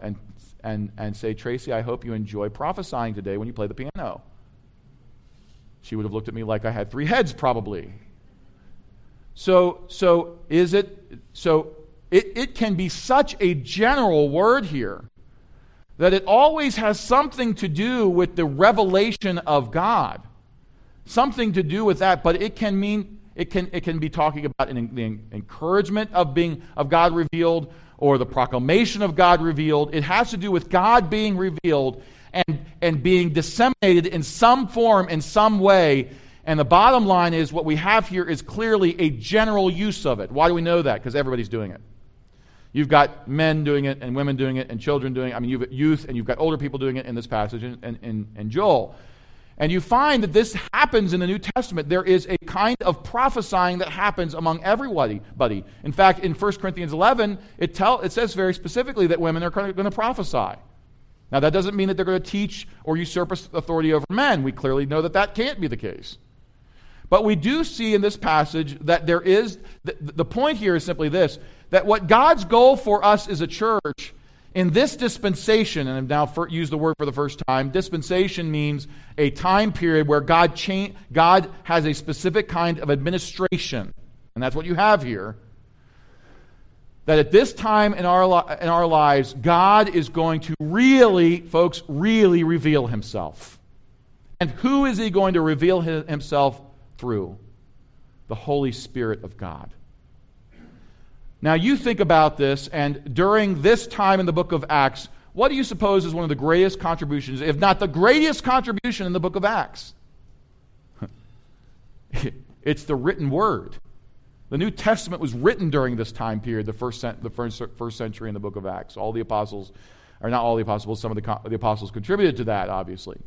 A: and say, Tracy, I hope you enjoy prophesying today when you play the piano. She would have looked at me like I had three heads, probably. It can be such a general word here that it always has something to do with the revelation of God. Something to do with that, but it can be talking about the encouragement of God revealed, or the proclamation of God revealed. It has to do with God being revealed and being disseminated in some form, in some way. And the bottom line is, what we have here is clearly a general use of it. Why do we know that? Because everybody's doing it. You've got men doing it, and women doing it, and children doing it. I mean, you've got youth, and you've got older people doing it in this passage, in Joel. And you find that this happens in the New Testament. There is a kind of prophesying that happens among everybody. In fact, in 1 Corinthians 11, it says very specifically that women are going to prophesy. Now, that doesn't mean that they're going to teach or usurp authority over men. We clearly know that can't be the case. But we do see in this passage that there is, the point here is simply this, that what God's goal for us as a church in this dispensation, and I've now used the word for the first time, dispensation means a time period where God has a specific kind of administration, and that's what you have here. That at this time in our lives, God is going to really, folks, really reveal Himself. And who is He going to reveal Himself through? The Holy Spirit of God. Now you think about this, and during this time in the book of Acts, what do you suppose is one of the greatest contributions, if not the greatest contribution in the book of Acts? It's the written word. The New Testament was written during this time period, the first century in the book of Acts. All the apostles, or not all the apostles, some of the apostles contributed to that, obviously.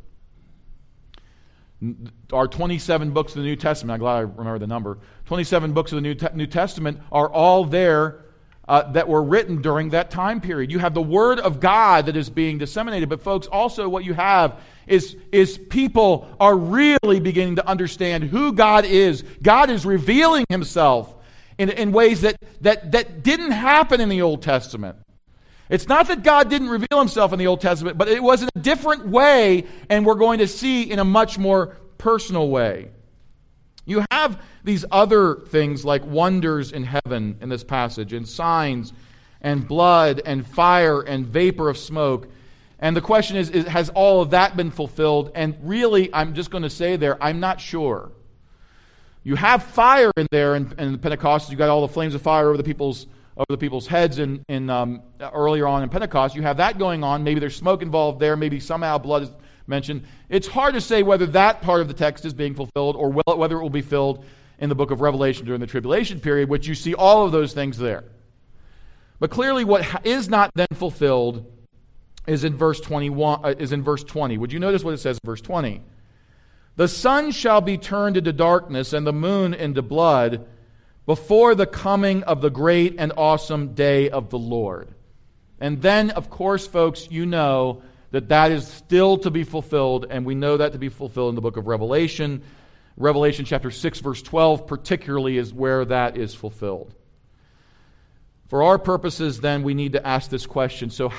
A: Our 27 books of the New Testament, I'm glad I remember the number, 27 books of the New Testament are all there that were written during that time period. You have the Word of God that is being disseminated. But folks, also what you have is people are really beginning to understand who God is. God is revealing Himself in ways that didn't happen in the Old Testament. It's not that God didn't reveal Himself in the Old Testament, but it was in a different way, and we're going to see in a much more personal way. You have these other things like wonders in heaven in this passage, and signs, and blood, and fire, and vapor of smoke. And the question is has all of that been fulfilled? And really, I'm just going to say there, I'm not sure. You have fire in there in the Pentecost. You got all the flames of fire over the people's heads in earlier on in Pentecost. You have that going on. Maybe there's smoke involved there. Maybe somehow blood is mentioned. It's hard to say whether that part of the text is being fulfilled or whether it will be filled in the book of Revelation during the tribulation period, which you see all of those things there. But clearly what is not then fulfilled is in verse 20. Would you notice what it says in verse 20? The sun shall be turned into darkness and the moon into blood before the coming of the great and awesome day of the Lord. And then, of course, folks, you know that is still to be fulfilled, and we know that to be fulfilled in the book of Revelation. Revelation chapter 6, verse 12, particularly, is where that is fulfilled. For our purposes, then, we need to ask this question. So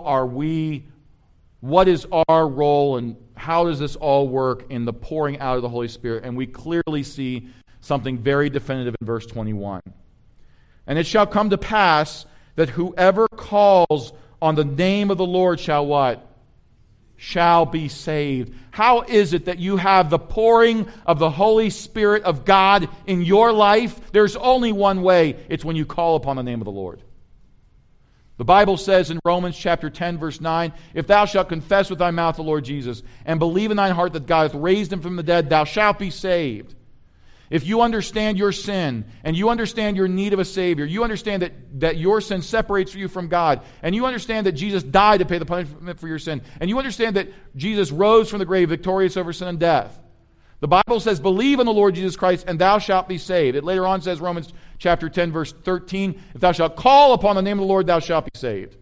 A: what is our role, and how does this all work in the pouring out of the Holy Spirit? And we clearly see something very definitive in verse 21. And it shall come to pass that whoever calls on the name of the Lord shall what? Shall be saved. How is it that you have the pouring of the Holy Spirit of God in your life? There's only one way. It's when you call upon the name of the Lord. The Bible says in Romans chapter 10, verse 9, if thou shalt confess with thy mouth the Lord Jesus, and believe in thine heart that God hath raised him from the dead, thou shalt be saved. If you understand your sin, and you understand your need of a Savior, you understand that your sin separates you from God, and you understand that Jesus died to pay the punishment for your sin, and you understand that Jesus rose from the grave victorious over sin and death, the Bible says, believe in the Lord Jesus Christ, and thou shalt be saved. It later on says, Romans chapter 10, verse 13, if thou shalt call upon the name of the Lord, thou shalt be saved.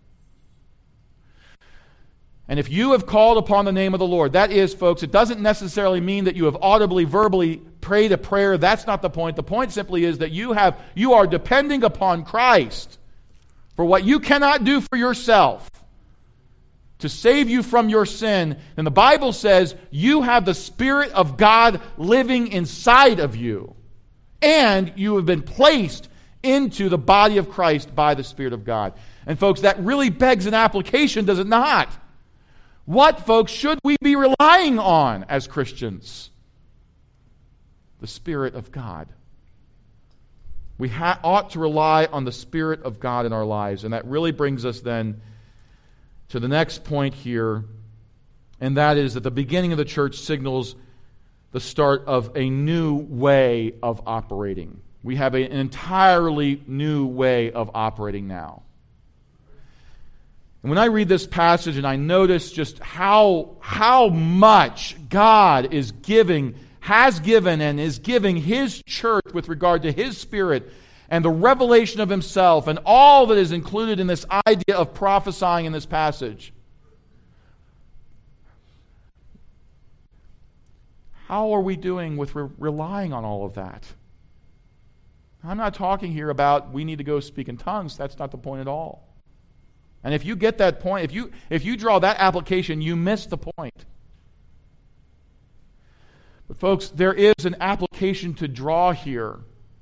A: And if you have called upon the name of the Lord, that is, folks, it doesn't necessarily mean that you have audibly, verbally prayed a prayer. That's not the point. The point simply is that you are depending upon Christ for what you cannot do for yourself to save you from your sin. And the Bible says you have the Spirit of God living inside of you. And you have been placed into the body of Christ by the Spirit of God. And folks, that really begs an application, does it not? What, folks, should we be relying on as Christians? The Spirit of God. We ought to rely on the Spirit of God in our lives. And that really brings us then to the next point here, and that is that the beginning of the church signals the start of a new way of operating. We have an entirely new way of operating now. And when I read this passage and I notice just how much God has given and is giving His church with regard to His Spirit and the revelation of Himself and all that is included in this idea of prophesying in this passage, how are we doing with relying on all of that? I'm not talking here about we need to go speak in tongues. That's not the point at all. And if you get that point, if you draw that application, you miss the point. But folks, there is an application to draw here.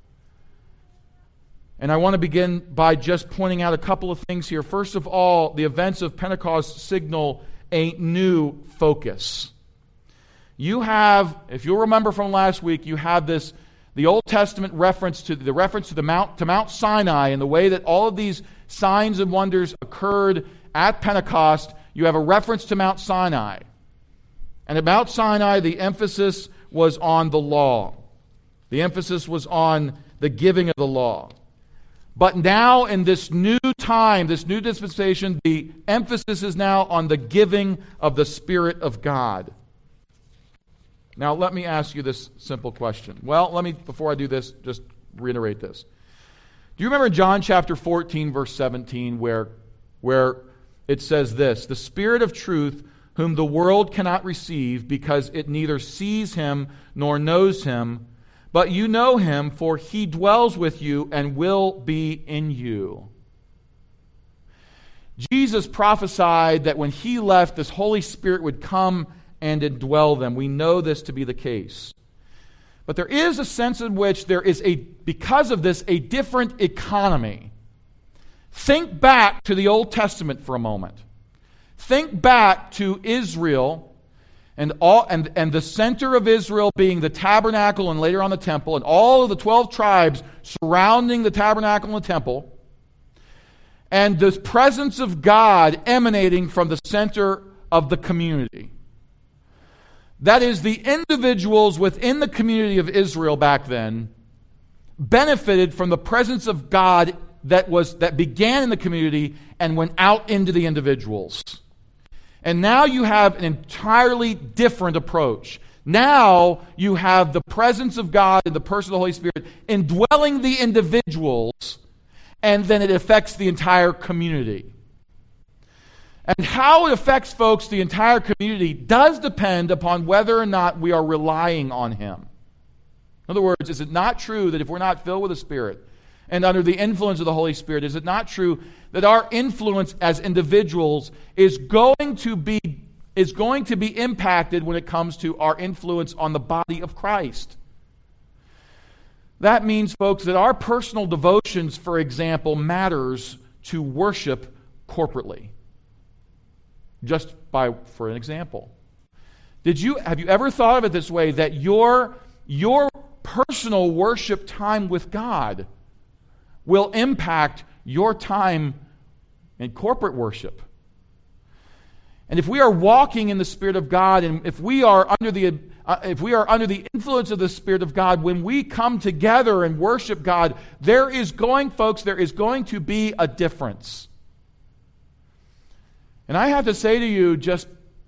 A: And I want to begin by just pointing out a couple of things here. First of all, the events of Pentecost signal a new focus. You have, if you'll remember from last week, you have the Old Testament reference to Mount Sinai and the way that all of these signs and wonders occurred at Pentecost. You have a reference to Mount Sinai. And at Mount Sinai, the emphasis was on the law. The emphasis was on the giving of the law. But now in this new time, this new dispensation, the emphasis is now on the giving of the Spirit of God. Now, let me ask you this simple question. Well, before I do this, just reiterate this. Do you remember John chapter 14, verse 17, where it says this, "The Spirit of truth, whom the world cannot receive, because it neither sees him nor knows him, but you know him, for he dwells with you and will be in you." Jesus prophesied that when he left, this Holy Spirit would come and indwell them. We know this to be the case. But there is a sense in which there is, because of this, a different economy. Think back to the Old Testament for a moment. Think back to Israel and the center of Israel being the tabernacle and later on the temple, and all of the 12 tribes surrounding the tabernacle and the temple, and the presence of God emanating from the center of the community. That is, the individuals within the community of Israel back then benefited from the presence of God that began in the community and went out into the individuals. And now you have an entirely different approach. Now you have the presence of God in the person of the Holy Spirit indwelling the individuals, and then it affects the entire community. And how it affects, folks, the entire community does depend upon whether or not we are relying on Him. In other words, is it not true that if we're not filled with the Spirit and under the influence of the Holy Spirit, is it not true that our influence as individuals is going to be impacted when it comes to our influence on the body of Christ? That means, folks, that our personal devotions, for example, matters to worship corporately. For an example. Have you ever thought of it this way, that your personal worship time with God will impact your time in corporate worship? And if we are walking in the Spirit of God, and if we are under the influence of the Spirit of God, when we come together and worship God, there is going to be a difference. And I have to say to you, just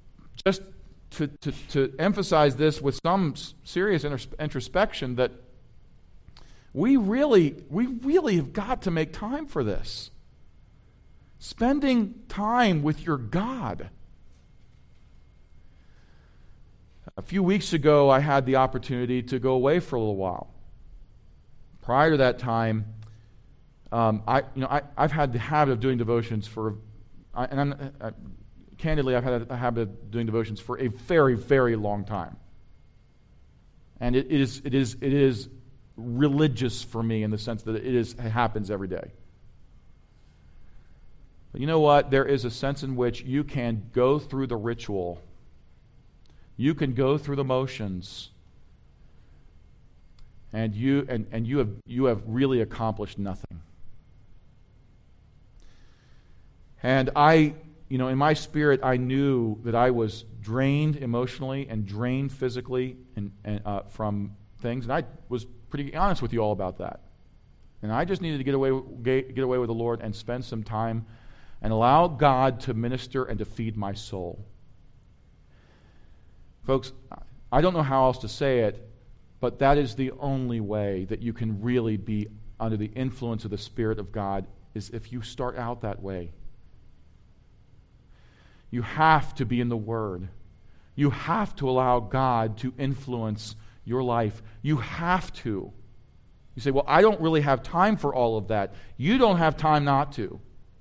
A: to emphasize this with some serious introspection, that we really have got to make time for this. Spending time with your God. A few weeks ago, I had the opportunity to go away for a little while. Prior to that time, I've had the habit of doing devotions candidly, I've had a habit of doing devotions for a very, very long time, and it is religious for me in the sense that it happens every day. But you know what? There is a sense in which you can go through the ritual, you can go through the motions, and you have really accomplished nothing. And in my spirit, I knew that I was drained emotionally and drained physically and from things, and I was pretty honest with you all about that. And I just needed to get away with the Lord and spend some time and allow God to minister and to feed my soul. Folks, I don't know how else to say it, but that is the only way that you can really be under the influence of the Spirit of God, is if you start out that way. You have to be in the Word. You have to allow God to influence your life. You have to. You say, well, I don't really have time for all of that. You don't have time not to.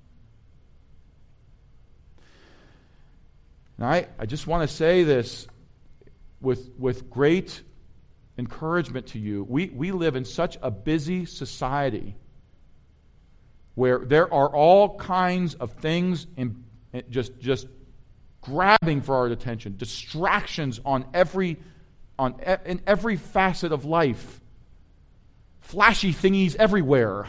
A: And I just want to say this with great encouragement to you. We live in such a busy society where there are all kinds of things just grabbing for our attention, distractions in every facet of life, flashy thingies everywhere.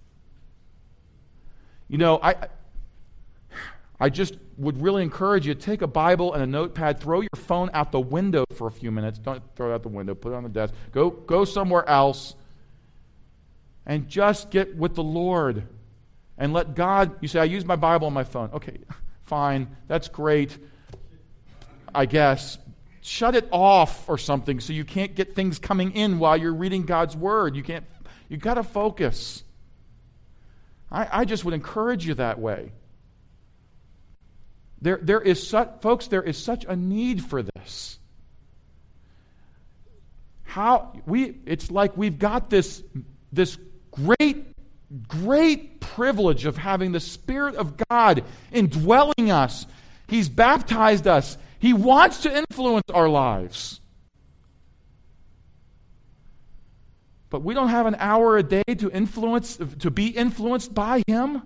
A: I just would really encourage you to take a Bible and a notepad, throw your phone out the window for a few minutes. Don't throw it out the window, put it on the desk. Go somewhere else and just get with the Lord and let God. You say, I use my Bible on my phone. Okay, fine, that's great, I guess. Shut it off or something so you can't get things coming in while you're reading God's Word. You got to focus. I just would encourage you that way. There is such a need for this. It's like we've got this great privilege of having the Spirit of God indwelling us. He's baptized us. He wants to influence our lives. But we don't have an hour a day to be influenced by Him.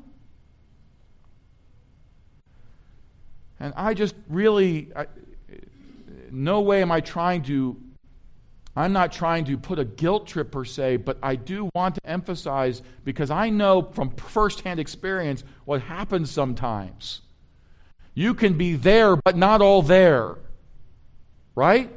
A: And I just really, no way am I I'm not trying to put a guilt trip per se, but I do want to emphasize, because I know from firsthand experience what happens sometimes. You can be there, but not all there. Right?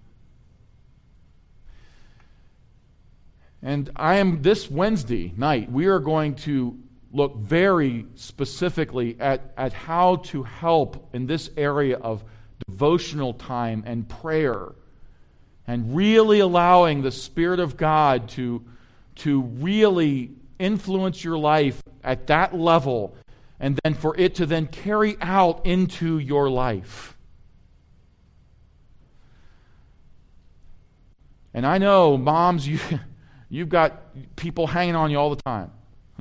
A: And this Wednesday night, we are going to look very specifically at how to help in this area of devotional time and prayer, and really allowing the Spirit of God to really influence your life at that level, and then for it to then carry out into your life. And I know, moms, you've got people hanging on you all the time.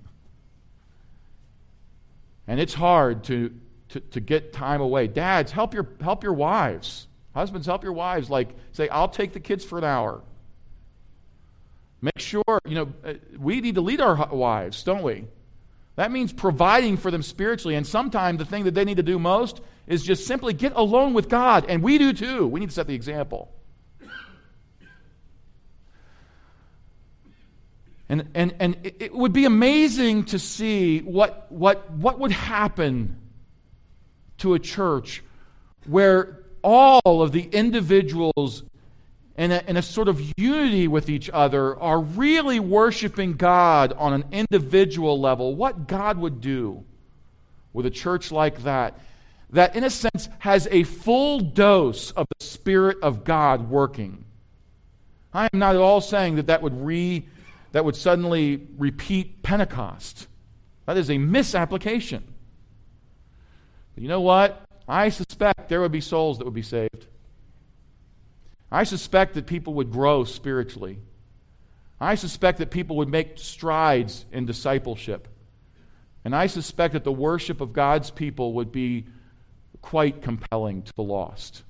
A: And it's hard to get time away. Dads, help your wives. Husbands, help your wives. Like, say, I'll take the kids for an hour. Make sure, we need to lead our wives, don't we? That means providing for them spiritually. And sometimes the thing that they need to do most is just simply get alone with God. And we do too. We need to set the example. And it would be amazing to see what would happen to a church where all of the individuals in a sort of unity with each other are really worshiping God on an individual level. What God would do with a church like that in a sense has a full dose of the Spirit of God working. I am not at all saying that would suddenly repeat Pentecost. That is a misapplication. But you know what? I suspect there would be souls that would be saved. I suspect that people would grow spiritually. I suspect that people would make strides in discipleship. And I suspect that the worship of God's people would be quite compelling to the lost.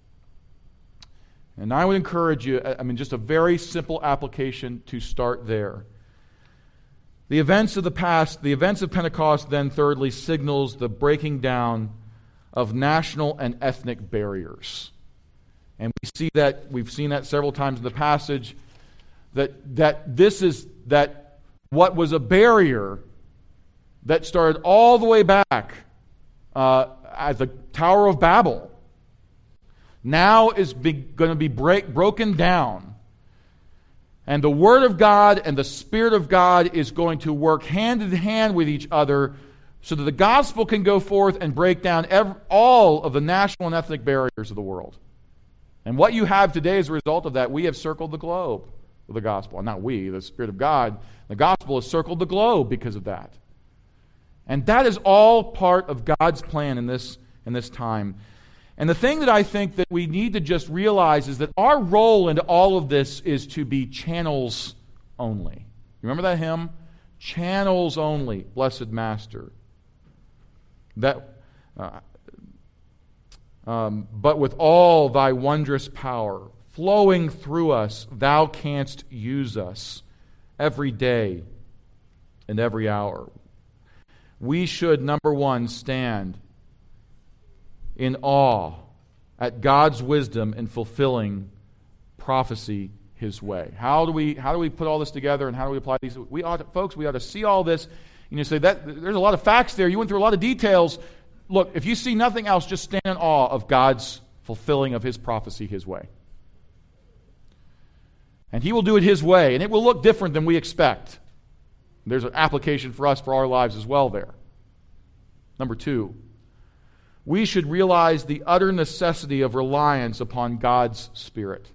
A: And I would encourage you, just a very simple application to start there. The events of the past, the events of Pentecost, then thirdly, signals the breaking down of national and ethnic barriers. And we've seen that several times in the passage, that what was a barrier that started all the way back at the Tower of Babel, now is going to be broken down. And the Word of God and the Spirit of God is going to work hand in hand with each other so that the gospel can go forth and break down all of the national and ethnic barriers of the world. And what you have today as a result of that, we have circled the globe with the gospel. Not we, the Spirit of God. The gospel has circled the globe because of that. And that is all part of God's plan in this time. And the thing that I think that we need to just realize is that our role into all of this is to be channels only. You remember that hymn? Channels only, blessed Master. But with all thy wondrous power flowing through us, thou canst use us every day and every hour. We should, number one, stand in awe at God's wisdom in fulfilling prophecy His way. How do we put all this together, and how do we apply these? We ought to see all this. You say that there's a lot of facts there. You went through a lot of details. Look, if you see nothing else, just stand in awe of God's fulfilling of His prophecy His way. And He will do it His way, and it will look different than we expect. There's an application for us for our lives as well there. Number two, we should realize the utter necessity of reliance upon God's Spirit.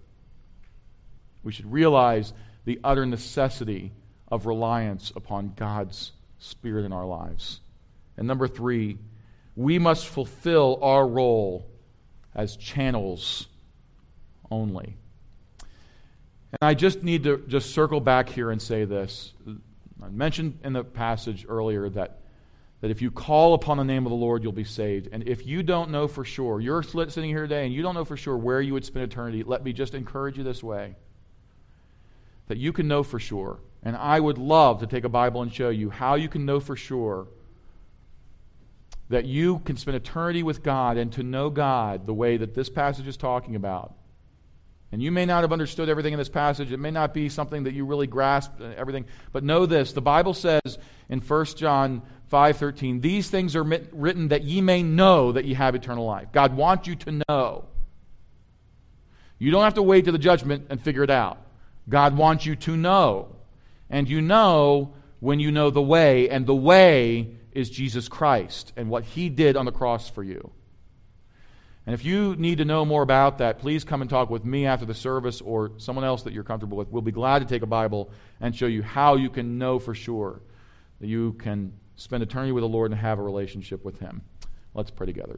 A: We should realize the utter necessity of reliance upon God's Spirit in our lives. And number 3, we must fulfill our role as channels only. And I just need to just circle back here and say this. I mentioned in the passage earlier that if you call upon the name of the Lord, you'll be saved. And if you don't know for sure, you're sitting here today and you don't know for sure where you would spend eternity, let me just encourage you this way. That you can know for sure. And I would love to take a Bible and show you how you can know for sure that you can spend eternity with God and to know God the way that this passage is talking about. And you may not have understood everything in this passage. It may not be something that you really grasp everything. But know this, the Bible says in 1 John 5:13, these things are written that ye may know that ye have eternal life. God wants you to know. You don't have to wait to the judgment and figure it out. God wants you to know. And you know when you know the way, and the way is Jesus Christ and what He did on the cross for you. And if you need to know more about that, please come and talk with me after the service or someone else that you're comfortable with. We'll be glad to take a Bible and show you how you can know for sure that you can spend eternity with the Lord and have a relationship with Him. Let's pray together.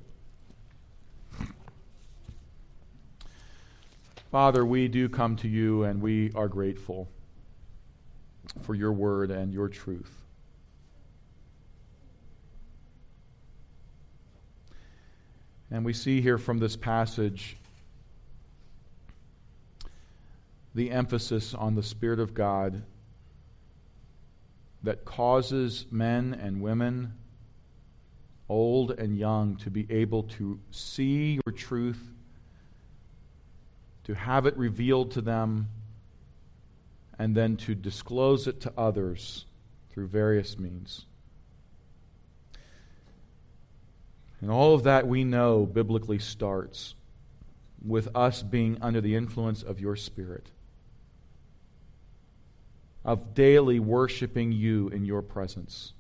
A: Father, we do come to you and we are grateful for your word and your truth. And we see here from this passage the emphasis on the Spirit of God that causes men and women, old and young, to be able to see your truth, to have it revealed to them, and then to disclose it to others through various means. And all of that we know biblically starts with us being under the influence of your Spirit, of daily worshiping you in your presence.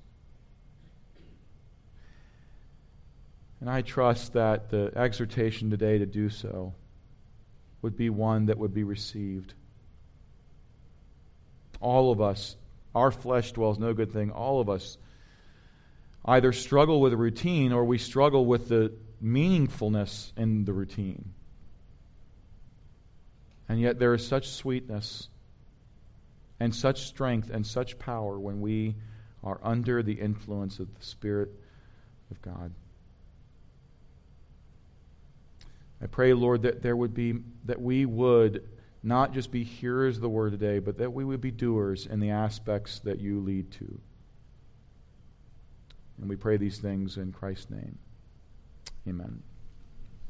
A: And I trust that the exhortation today to do so would be one that would be received. All of us, our flesh dwells no good thing, all of us either struggle with a routine or we struggle with the meaningfulness in the routine. And yet there is such sweetness and such strength and such power when we are under the influence of the Spirit of God. I pray, Lord, that we would not just be hearers of the word today, but that we would be doers in the aspects that you lead to. And we pray these things in Christ's name. Amen.